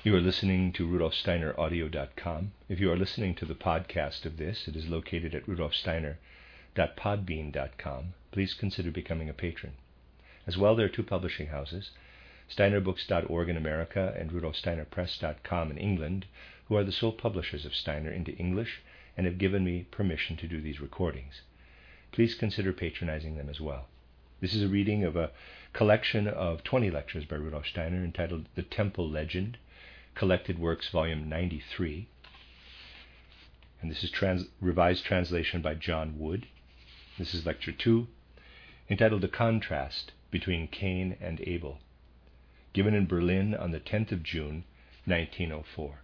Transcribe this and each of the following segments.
You are listening to rudolfsteineraudio.com. If you are listening to the podcast of this, it is located at rudolfsteiner.podbean.com. Please consider becoming a patron. As well, there are two publishing houses, steinerbooks.org in America and rudolfsteinerpress.com in England, who are the sole publishers of Steiner into English and have given me permission to do these recordings. Please consider patronizing them as well. This is a reading of a collection of 20 lectures by Rudolf Steiner entitled The Temple Legend, Collected Works, Volume 93. And this is revised translation by John Wood. This is Lecture 2, entitled The Contrast Between Cain and Abel, given in Berlin on the 10th of June, 1904.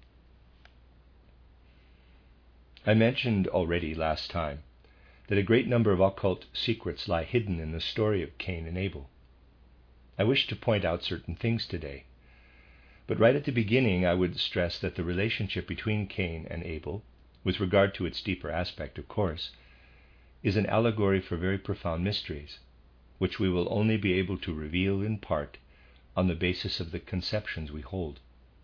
I mentioned already last time that a great number of occult secrets lie hidden in the story of Cain and Abel. I wish to point out certain things today, but right at the beginning I would stress that the relationship between Cain and Abel, with regard to its deeper aspect, of course, is an allegory for very profound mysteries, which we will only be able to reveal in part on the basis of the conceptions we hold.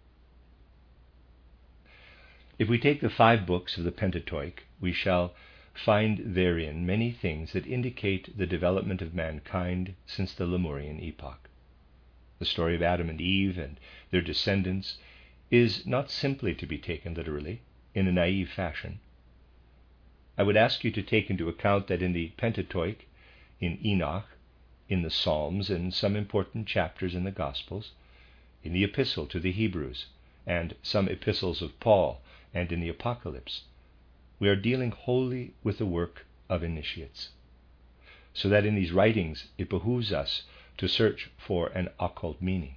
If we take the 5 books of the Pentateuch, we shall find therein many things that indicate the development of mankind since the Lemurian epoch. The story of Adam and Eve and their descendants is not simply to be taken literally, in a naive fashion. I would ask you to take into account that in the Pentateuch, in Enoch, in the Psalms, in some important chapters in the Gospels, in the Epistle to the Hebrews, and some epistles of Paul, and in the Apocalypse, we are dealing wholly with the work of initiates, so that in these writings it behooves us to search for an occult meaning.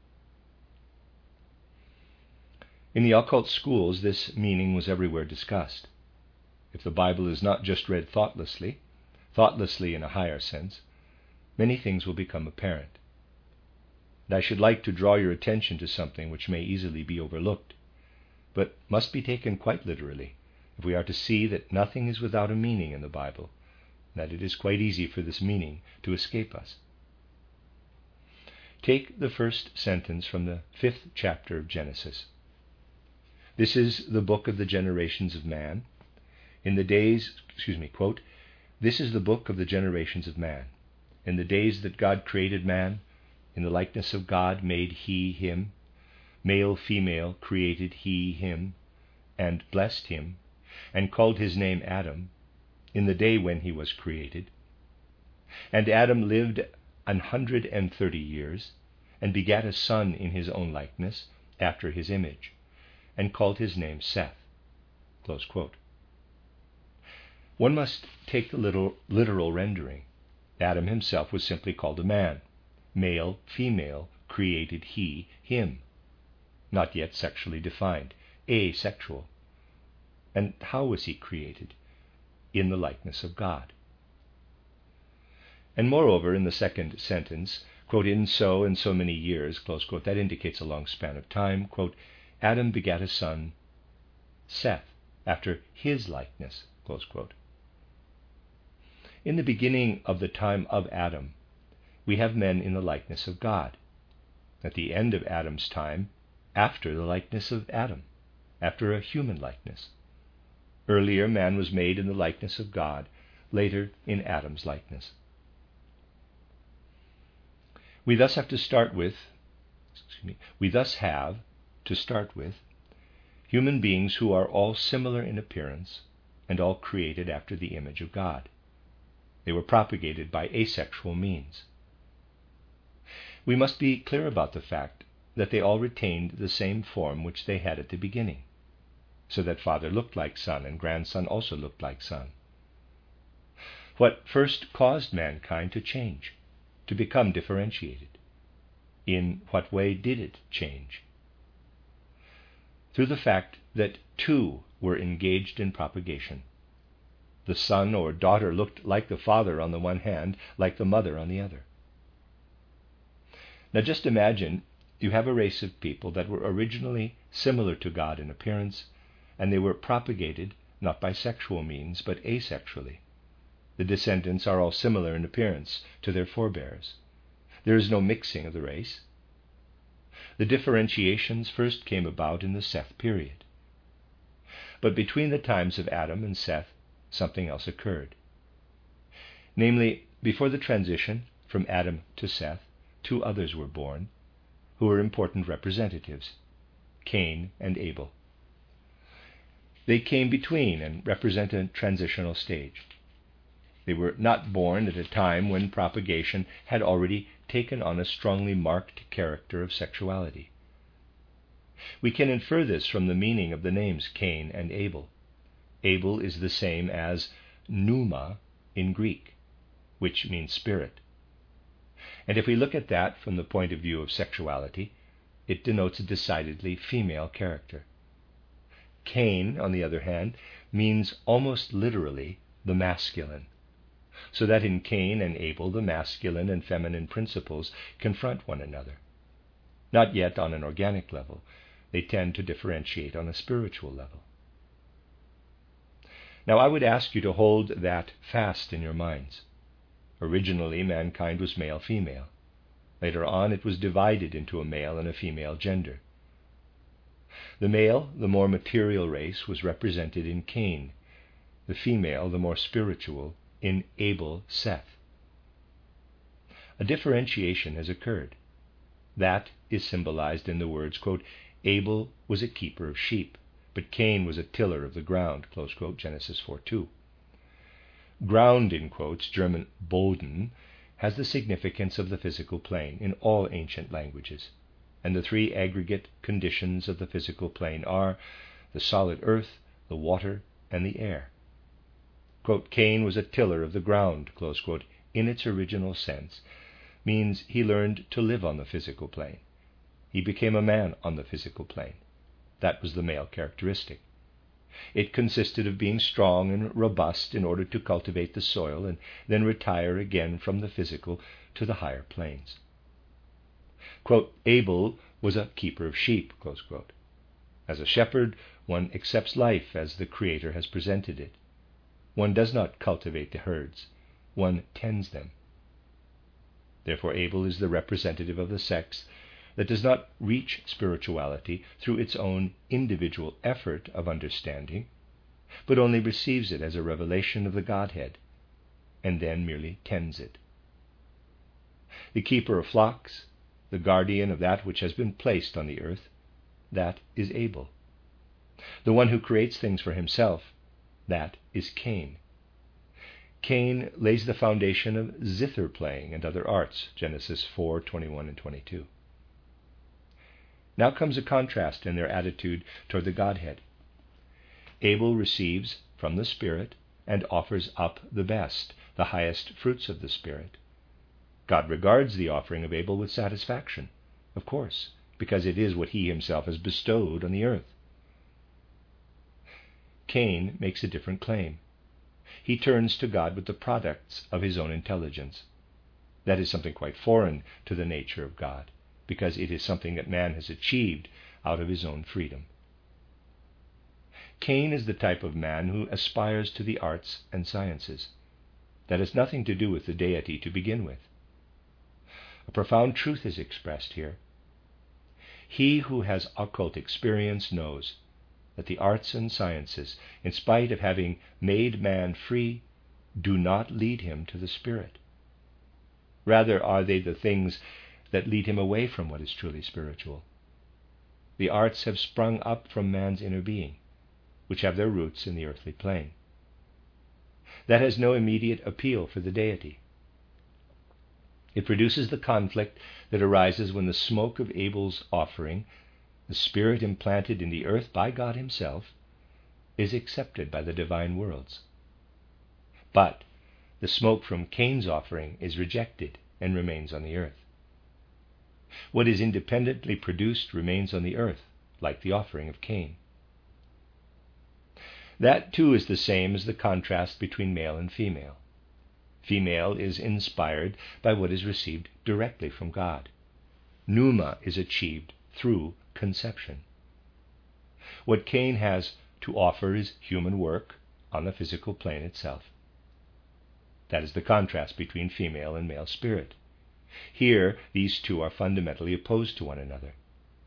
In the occult schools, this meaning was everywhere discussed. If the Bible is not just read thoughtlessly in a higher sense, many things will become apparent. And I should like to draw your attention to something which may easily be overlooked, but must be taken quite literally if we are to see that nothing is without a meaning in the Bible, and that it is quite easy for this meaning to escape us. Take the first sentence from the 5th chapter of Genesis. This is the book of the generations of man. Quote, this is the book of the generations of man. In the days that God created man, in the likeness of God made he him, male, female created he him, and blessed him, and called his name Adam, in the day when he was created. And Adam lived 130 years, and begat a son in his own likeness, after his image, and called his name Seth. Close quote. One must take the literal rendering. Adam himself was simply called a man. Male, female, created he, him. Not yet sexually defined, asexual. And how was he created? In the likeness of God. And moreover, in the second sentence, quote, in so and so many years, close quote, that indicates a long span of time, quote, Adam begat a son, Seth, after his likeness, close quote. In the beginning of the time of Adam, we have men in the likeness of God. At the end of Adam's time, after the likeness of Adam, after a human likeness. Earlier, man was made in the likeness of God, later in Adam's likeness. We thus have to start with human beings who are all similar in appearance and all created after the image of God. They were propagated by asexual means. We must be clear about the fact that they all retained the same form which they had at the beginning, so that father looked like son and grandson also looked like son. What first caused mankind to change, to become differentiated? In what way did it change? Through the fact that two were engaged in propagation. The son or daughter looked like the father on the one hand, like the mother on the other. Now just imagine you have a race of people that were originally similar to God in appearance, and they were propagated not by sexual means, but asexually. The descendants are all similar in appearance to their forebears. There is no mixing of the race. The differentiations first came about in the Seth period. But between the times of Adam and Seth, something else occurred. Namely, before the transition from Adam to Seth, two others were born, who were important representatives, Cain and Abel. They came between and represent a transitional stage. They were not born at a time when propagation had already taken on a strongly marked character of sexuality. We can infer this from the meaning of the names Cain and Abel. Abel is the same as pneuma in Greek, which means spirit. And if we look at that from the point of view of sexuality, it denotes a decidedly female character. Cain, on the other hand, means almost literally the masculine, so that in Cain and Abel the masculine and feminine principles confront one another. Not yet on an organic level, they tend to differentiate on a spiritual level. Now I would ask you to hold that fast in your minds. Originally, mankind was male-female. Later on, it was divided into a male and a female gender. The male, the more material race, was represented in Cain. The female, the more spiritual, in Abel, Seth. A differentiation has occurred. That is symbolized in the words, quote, Abel was a keeper of sheep, but Cain was a tiller of the ground, close quote, Genesis 4:2. Ground, in quotes, German Boden, has the significance of the physical plane in all ancient languages, and the three aggregate conditions of the physical plane are the solid earth, the water, and the air. Quote, Cain was a tiller of the ground, close quote, in its original sense, means he learned to live on the physical plane. He became a man on the physical plane. That was the male characteristic. It consisted of being strong and robust in order to cultivate the soil and then retire again from the physical to the higher planes. Quote, Abel was a keeper of sheep, close quote. As a shepherd, one accepts life as the Creator has presented it. One does not cultivate the herds. One tends them. Therefore, Abel is the representative of the sex that does not reach spirituality through its own individual effort of understanding, but only receives it as a revelation of the Godhead, and then merely tends it. The keeper of flocks, the guardian of that which has been placed on the earth, that is Abel. The one who creates things for himself, that is Cain. Cain lays the foundation of zither playing and other arts, Genesis 4:21 and 22. Now comes a contrast in their attitude toward the Godhead. Abel receives from the Spirit and offers up the best, the highest fruits of the Spirit. God regards the offering of Abel with satisfaction, of course, because it is what he himself has bestowed on the earth. Cain makes a different claim. He turns to God with the products of his own intelligence. That is something quite foreign to the nature of God, because it is something that man has achieved out of his own freedom. Cain is the type of man who aspires to the arts and sciences. That has nothing to do with the deity to begin with. A profound truth is expressed here. He who has occult experience knows that the arts and sciences, in spite of having made man free, do not lead him to the Spirit. Rather are they the things that lead him away from what is truly spiritual. The arts have sprung up from man's inner being, which have their roots in the earthly plane. That has no immediate appeal for the deity. It produces the conflict that arises when the smoke of Abel's offering, the spirit implanted in the earth by God himself, is accepted by the divine worlds. But the smoke from Cain's offering is rejected and remains on the earth. What is independently produced remains on the earth, like the offering of Cain. That, too, is the same as the contrast between male and female. Female is inspired by what is received directly from God. Pneuma is achieved through conception. What Cain has to offer is human work on the physical plane itself. That is the contrast between female and male spirit. Here, these two are fundamentally opposed to one another.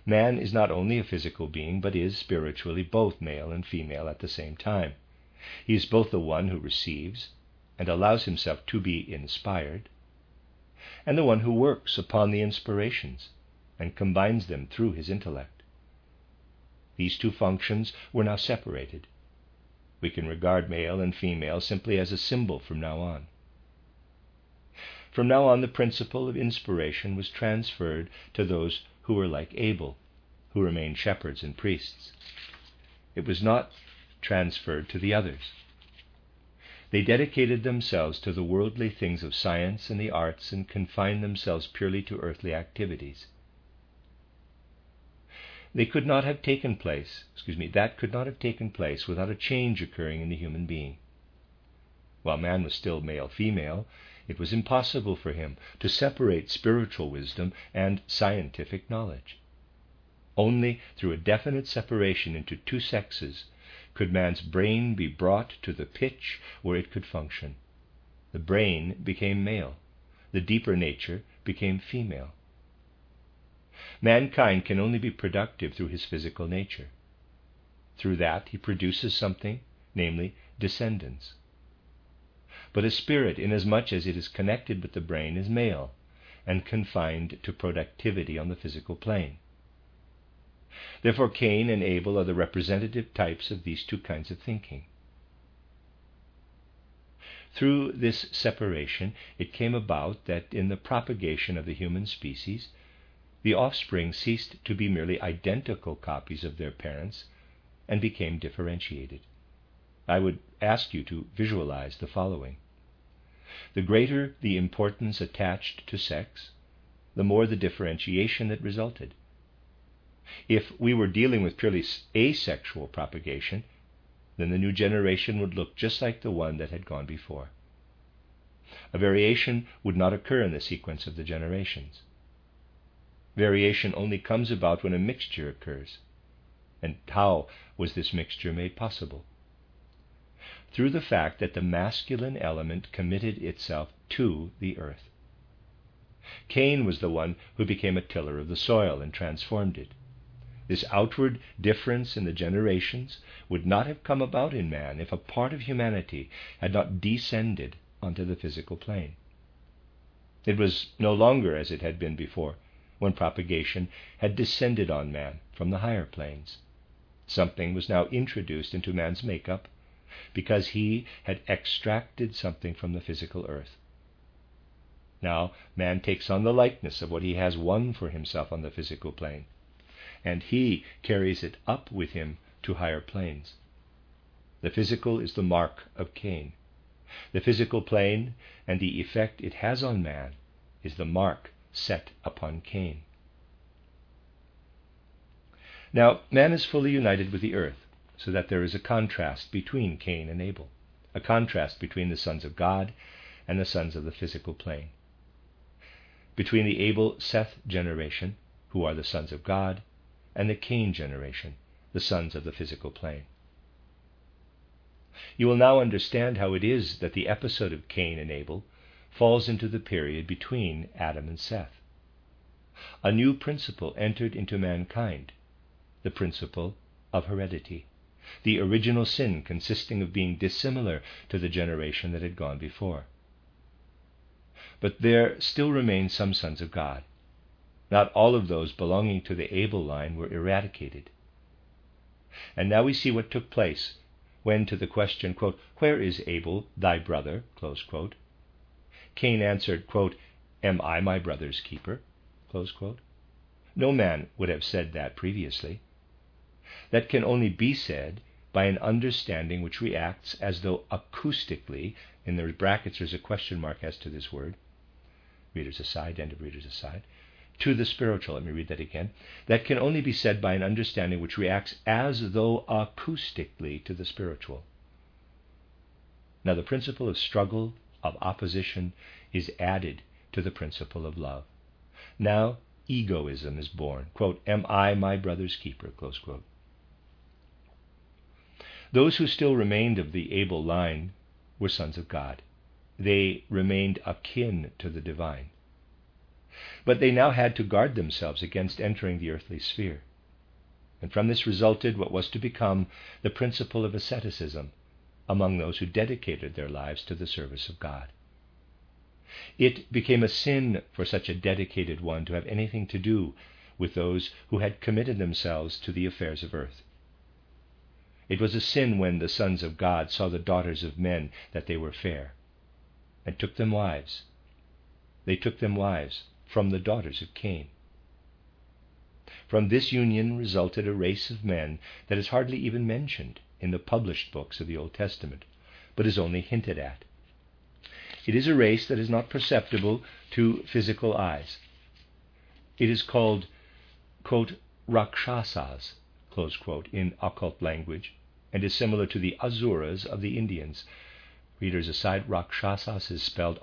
Man is not only a physical being, but is spiritually both male and female at the same time. He is both the one who receives and allows himself to be inspired, and the one who works upon the inspirations and combines them through his intellect. These two functions were now separated. We can regard male and female simply as a symbol from now on. From now on, the principle of inspiration was transferred to those who were like Abel, who remained shepherds and priests. It was not transferred to the others. They dedicated themselves to the worldly things of science and the arts and confined themselves purely to earthly activities. That could not have taken place without a change occurring in the human being. While man was still male-female, it was impossible for him to separate spiritual wisdom and scientific knowledge. Only through a definite separation into two sexes could man's brain be brought to the pitch where it could function. The brain became male. The deeper nature became female. Mankind can only be productive through his physical nature. Through that he produces something, namely descendants. But a spirit, inasmuch as it is connected with the brain, is male and confined to productivity on the physical plane. Therefore, Cain and Abel are the representative types of these two kinds of thinking. Through this separation, it came about that in the propagation of the human species, the offspring ceased to be merely identical copies of their parents and became differentiated. I would ask you to visualize the following. The greater the importance attached to sex, the more the differentiation that resulted. If we were dealing with purely asexual propagation, then the new generation would look just like the one that had gone before. A variation would not occur in the sequence of the generations. Variation only comes about when a mixture occurs. And how was this mixture made possible? Through the fact that the masculine element committed itself to the earth. Cain was the one who became a tiller of the soil and transformed it. This outward difference in the generations would not have come about in man if a part of humanity had not descended onto the physical plane. It was no longer as it had been before, when propagation had descended on man from the higher planes. Something was now introduced into man's makeup because he had extracted something from the physical earth. Now man takes on the likeness of what he has won for himself on the physical plane, and he carries it up with him to higher planes. The physical is the mark of Cain. The physical plane and the effect it has on man is the mark set upon Cain. Now, man is fully united with the earth, so that there is a contrast between Cain and Abel, a contrast between the sons of God and the sons of the physical plane, between the Abel-Seth generation, who are the sons of God, and the Cain generation, the sons of the physical plane. You will now understand how it is that the episode of Cain and Abel falls into the period between Adam and Seth. A new principle entered into mankind, the principle of heredity, the original sin consisting of being dissimilar to the generation that had gone before. But there still remain some sons of God. Not all of those belonging to the Abel line were eradicated. And now we see what took place when, to the question, quote, "Where is Abel, thy brother?" close quote, Cain answered, quote, "Am I my brother's keeper?" close quote. No man would have said that previously. That can only be said by an understanding which reacts as though acoustically, in the brackets there's a question mark as to this word, readers aside, end of readers aside, to the spiritual. Let me read that again. That can only be said by an understanding which reacts as though acoustically to the spiritual. Now the principle of struggle, of opposition, is added to the principle of love. Now egoism is born. Quote, "Am I my brother's keeper?" Close quote. Those who still remained of the Abel line were sons of God. They remained akin to the divine. But they now had to guard themselves against entering the earthly sphere. And from this resulted what was to become the principle of asceticism among those who dedicated their lives to the service of God. It became a sin for such a dedicated one to have anything to do with those who had committed themselves to the affairs of earth. It was a sin when the sons of God saw the daughters of men that they were fair, and took them wives. They took them wives from the daughters of Cain. From this union resulted a race of men that is hardly even mentioned in the published books of the Old Testament, but is only hinted at. It is a race that is not perceptible to physical eyes. It is called, quote, Rakshasas, close quote, in occult language, and is similar to the Asuras of the Indians. Readers aside, Rakshasas is spelled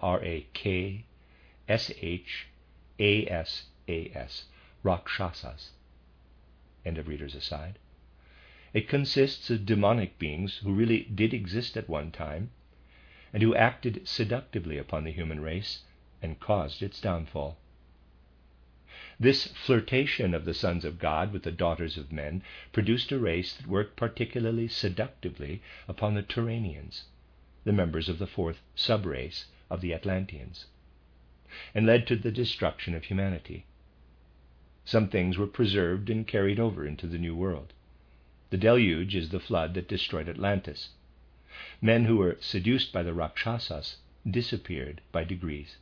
Rakshasas, Rakshasas. End of readers aside. It consists of demonic beings who really did exist at one time, and who acted seductively upon the human race and caused its downfall. This flirtation of the sons of God with the daughters of men produced a race that worked particularly seductively upon the Turanians, the members of the fourth subrace of the Atlanteans, and led to the destruction of humanity. Some things were preserved and carried over into the New World. The deluge is the flood that destroyed Atlantis. Men who were seduced by the Rakshasas disappeared by degrees.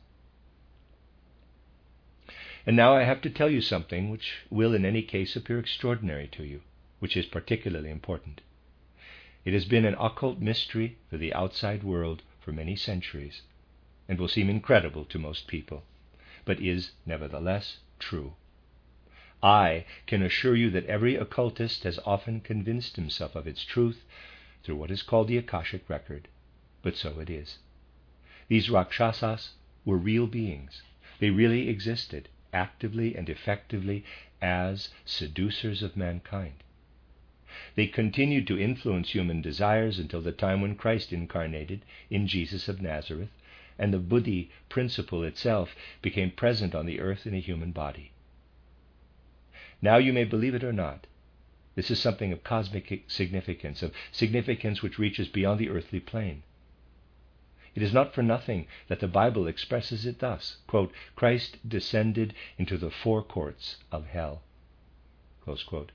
And now I have to tell you something which will in any case appear extraordinary to you, which is particularly important. It has been an occult mystery for the outside world for many centuries, and will seem incredible to most people, but is nevertheless true. I can assure you that every occultist has often convinced himself of its truth through what is called the Akashic record, but so it is. These Rakshasas were real beings. They really existed, actively and effectively, as seducers of mankind. They continued to influence human desires until the time when Christ incarnated in Jesus of Nazareth, and the Buddhi principle itself became present on the earth in a human body. Now you may believe it or not, this is something of cosmic significance, of significance which reaches beyond the earthly plane. It is not for nothing that the Bible expresses it thus, quote, Christ descended into the forecourts of hell, close quote.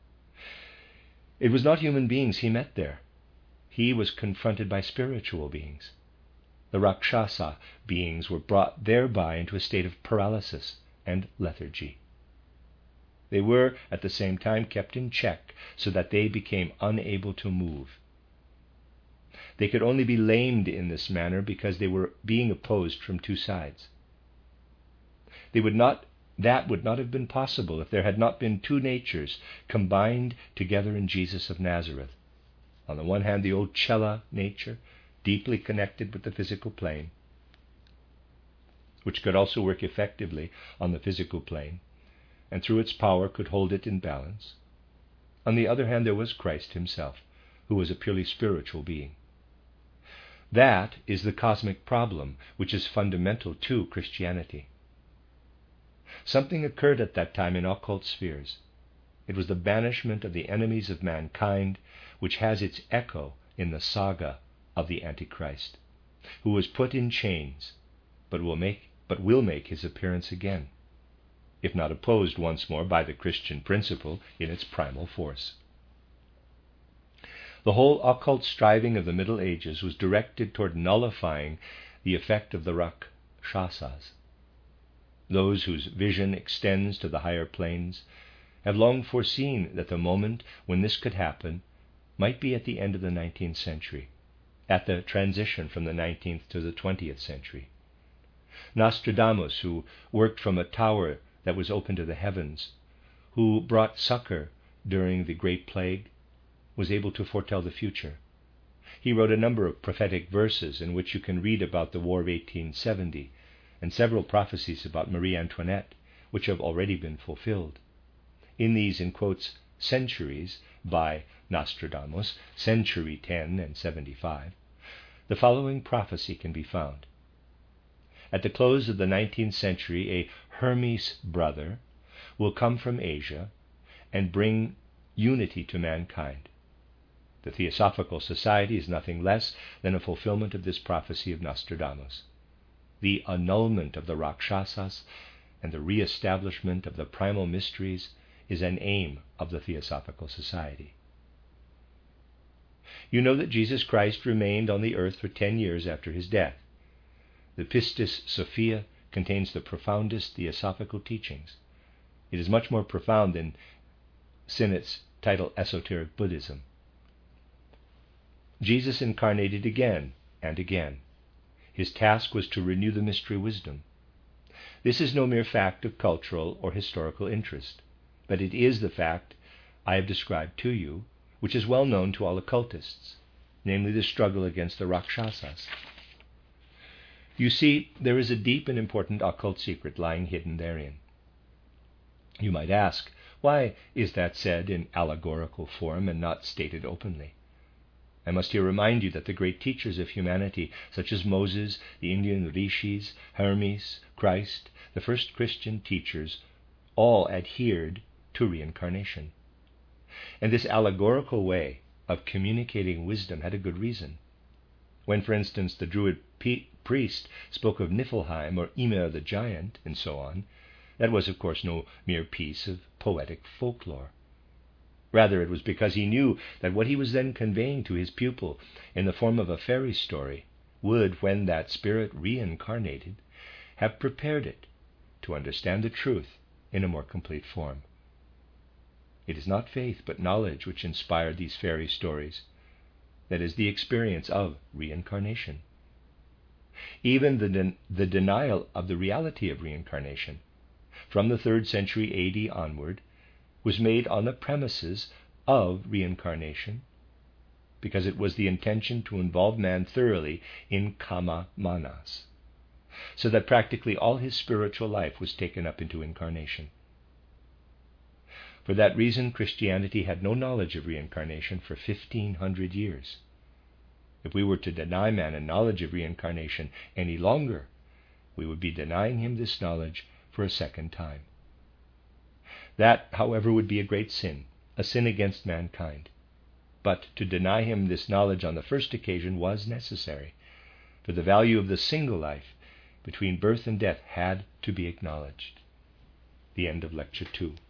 It was not human beings he met there. He was confronted by spiritual beings. The Rakshasa beings were brought thereby into a state of paralysis and lethargy. They were at the same time kept in check so that they became unable to move. They could only be lamed in this manner because they were being opposed from two sides. That would not have been possible if there had not been two natures combined together in Jesus of Nazareth. On the one hand, the old Chela nature, deeply connected with the physical plane, which could also work effectively on the physical plane, and through its power could hold it in balance. On the other hand, there was Christ himself, who was a purely spiritual being. That is the cosmic problem which is fundamental to Christianity. Something occurred at that time in occult spheres. It was the banishment of the enemies of mankind, which has its echo in the saga of the Antichrist, who was put in chains, but will make his appearance again, if not opposed once more by the Christian principle in its primal force. The whole occult striving of the Middle Ages was directed toward nullifying the effect of the Rakshasas. Those whose vision extends to the higher planes have long foreseen that the moment when this could happen might be at the end of the 19th century, at the transition from the 19th to the 20th century. Nostradamus, who worked from a tower that was open to the heavens, who brought succor during the Great Plague, was able to foretell the future. He wrote a number of prophetic verses in which you can read about the War of 1870 and several prophecies about Marie Antoinette, which have already been fulfilled. In these, in quotes, centuries by Nostradamus, century 10 and 75, the following prophecy can be found. At the close of the 19th century, a Hermes brother will come from Asia and bring unity to mankind. The Theosophical Society is nothing less than a fulfillment of this prophecy of Nostradamus. The annulment of the Rakshasas and the re-establishment of the primal mysteries is an aim of the Theosophical Society. You know that Jesus Christ remained on the earth for 10 years after his death. The Pistis Sophia contains the profoundest theosophical teachings. It is much more profound than Sinnott's title Esoteric Buddhism. Jesus incarnated again and again. His task was to renew the mystery wisdom. This is no mere fact of cultural or historical interest, but it is the fact I have described to you, which is well known to all occultists, namely the struggle against the Rakshasas. You see, there is a deep and important occult secret lying hidden therein. You might ask, why is that said in allegorical form and not stated openly? I must here remind you that the great teachers of humanity, such as Moses, the Indian rishis, Hermes, Christ, the first Christian teachers, all adhered to reincarnation. And this allegorical way of communicating wisdom had a good reason. When, for instance, the Druid priest spoke of Niflheim or Ymir the giant, and so on, that was, of course, no mere piece of poetic folklore. Rather, it was because he knew that what he was then conveying to his pupil in the form of a fairy story would, when that spirit reincarnated, have prepared it to understand the truth in a more complete form. It is not faith but knowledge which inspired these fairy stories. That is the experience of reincarnation. Even the denial of the reality of reincarnation, from the 3rd century AD onward, was made on the premises of reincarnation, because it was the intention to involve man thoroughly in kama manas, so that practically all his spiritual life was taken up into incarnation. For that reason, Christianity had no knowledge of reincarnation for 1,500 years. If we were to deny man a knowledge of reincarnation any longer, we would be denying him this knowledge for a second time. That, however, would be a great sin, a sin against mankind. But to deny him this knowledge on the first occasion was necessary, for the value of the single life between birth and death had to be acknowledged. The end of Lecture 2.